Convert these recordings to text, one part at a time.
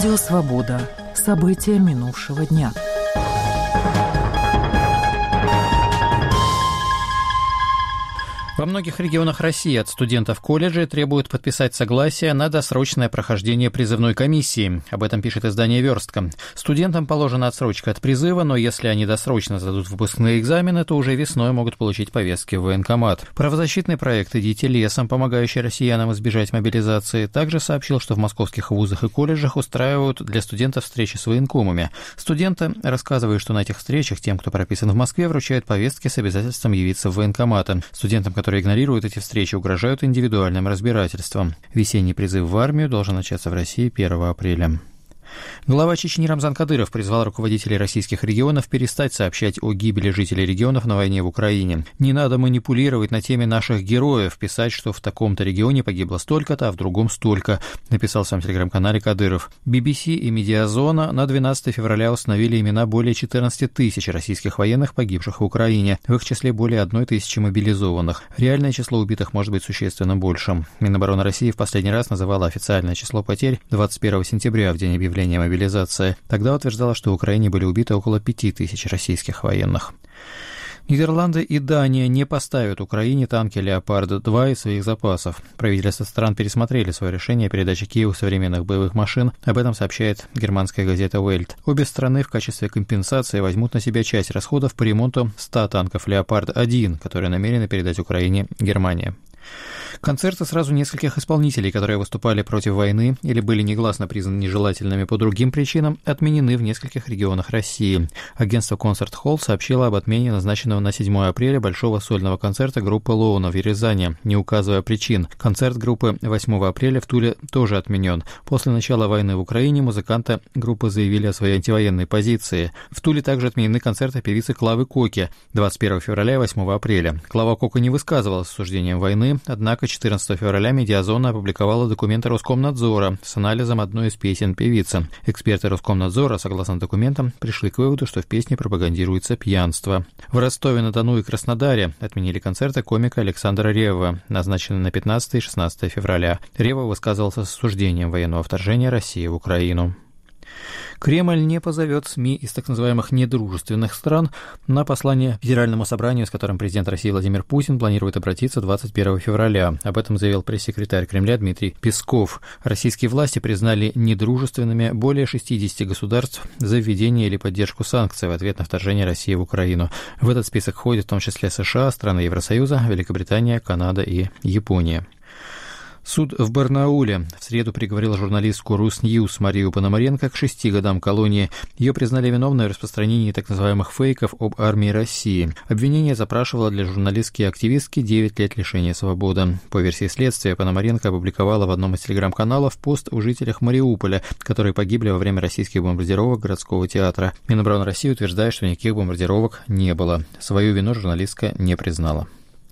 Радио «Свобода». События минувшего дня. Во многих регионах России от студентов колледжей требуют подписать согласие на досрочное прохождение призывной комиссии. Об этом пишет издание «Верстка». Студентам положена отсрочка от призыва, но если они досрочно сдадут выпускные экзамены, то уже весной могут получить повестки в военкомат. Правозащитный проект «Идите лесом», помогающий россиянам избежать мобилизации, также сообщил, что в московских вузах и колледжах устраивают для студентов встречи с военкомами. Студенты рассказывают, что на этих встречах тем, кто прописан в Москве, вручают повестки с обязательством явиться в военкоматы. Студентам, которые игнорируют эти встречи, угрожают индивидуальным разбирательством. Весенний призыв в армию должен начаться в России 1 апреля. Глава Чечни Рамзан Кадыров призвал руководителей российских регионов перестать сообщать о гибели жителей регионов на войне в Украине. Не надо манипулировать на теме наших героев, писать, что в таком-то регионе погибло столько-то, а в другом столько, написал в своем телеграм-канале Кадыров. BBC и Медиазона на 12 февраля установили имена более 14 тысяч российских военных, погибших в Украине, в их числе более 1 тысячи мобилизованных. Реальное число убитых может быть существенно большим. Минобороны России в последний раз называла официальное число потерь 21 сентября, в день объявления мобилизации. Тогда утверждала, что в Украине были убиты около 5000 российских военных. Нидерланды и Дания не поставят Украине танки «Леопард-2» из своих запасов. Правительства стран пересмотрели свое решение о передаче Киеву современных боевых машин. Об этом сообщает германская газета «Welt». Обе страны в качестве компенсации возьмут на себя часть расходов по ремонту 100 танков «Леопард-1», которые намерены передать Украине Германия. Концерты сразу нескольких исполнителей, которые выступали против войны или были негласно признаны нежелательными по другим причинам, отменены в нескольких регионах России. Агентство «Концерт Холл» сообщило об отмене назначенного на 7 апреля большого сольного концерта группы «Лоуна» в Рязани, не указывая причин. Концерт группы 8 апреля в Туле тоже отменен. После начала войны в Украине музыканты группы заявили о своей антивоенной позиции. В Туле также отменены концерты певицы Клавы Коки 21 февраля и 8 апреля. Клава Кока не высказывалась с осуждением войны, однако 14 февраля Медиазона опубликовала документы Роскомнадзора с анализом одной из песен певицы. Эксперты Роскомнадзора, согласно документам, пришли к выводу, что в песне пропагандируется пьянство. В Ростове-на-Дону и Краснодаре отменили концерты комика Александра Реввы, назначенные на 15 и 16 февраля. Ревва высказывался с осуждением военного вторжения России в Украину. Кремль не позовет СМИ из так называемых недружественных стран на послание Федеральному собранию, с которым президент России Владимир Путин планирует обратиться 21 февраля. Об этом заявил пресс-секретарь Кремля Дмитрий Песков. Российские власти признали недружественными более 60 государств за введение или поддержку санкций в ответ на вторжение России в Украину. В этот список входят в том числе США, страны Евросоюза, Великобритания, Канада и Япония. Суд в Барнауле в среду приговорил журналистку «Русньюз» Марию Пономаренко к 6 годам колонии. Ее признали виновной в распространении так называемых фейков об армии России. Обвинение запрашивало для журналистки и активистки 9 лет лишения свободы. По версии следствия, Пономаренко опубликовала в одном из телеграм-каналов пост о жителях Мариуполя, которые погибли во время российских бомбардировок городского театра. Минобороны России утверждает, что никаких бомбардировок не было. Свою вину журналистка не признала.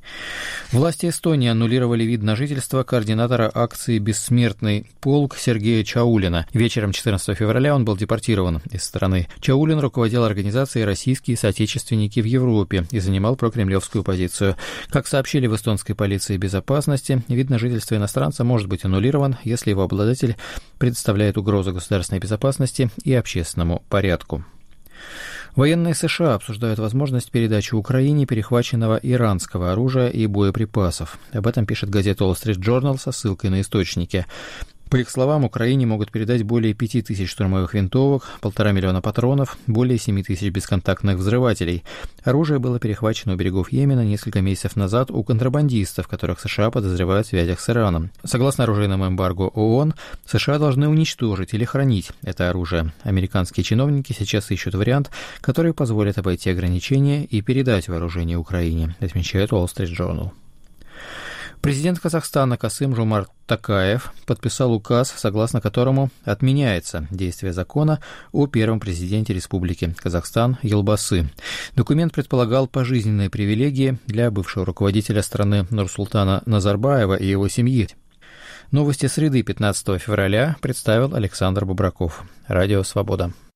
Власти Эстонии аннулировали вид на жительство координатора акции «Бессмертный полк» Сергея Чаулина. Вечером 14 февраля он был депортирован из страны. Чаулин руководил организацией «Российские соотечественники в Европе» и занимал прокремлевскую позицию. Как сообщили в эстонской полиции безопасности, вид на жительство иностранца может быть аннулирован, если его обладатель представляет угрозу государственной безопасности и общественному порядку. Военные США обсуждают возможность передачи Украине перехваченного иранского оружия и боеприпасов. Об этом пишет газета Wall Street Journal со ссылкой на источники. По их словам, Украине могут передать более 5000 штурмовых винтовок, 1,5 миллиона патронов, более 7000 бесконтактных взрывателей. Оружие было перехвачено у берегов Йемена несколько месяцев назад у контрабандистов, которых США подозревают в связях с Ираном. Согласно оружейному эмбарго ООН, США должны уничтожить или хранить это оружие. Американские чиновники сейчас ищут вариант, который позволит обойти ограничения и передать вооружение Украине, отмечает Wall Street Journal. Президент Казахстана Касым-Жомарт Токаев подписал указ, согласно которому отменяется действие закона о первом президенте Республики Казахстан Елбасы. Документ предполагал пожизненные привилегии для бывшего руководителя страны Нурсултана Назарбаева и его семьи. Новости среды 15 февраля представил Александр Бубраков. Радио «Свобода».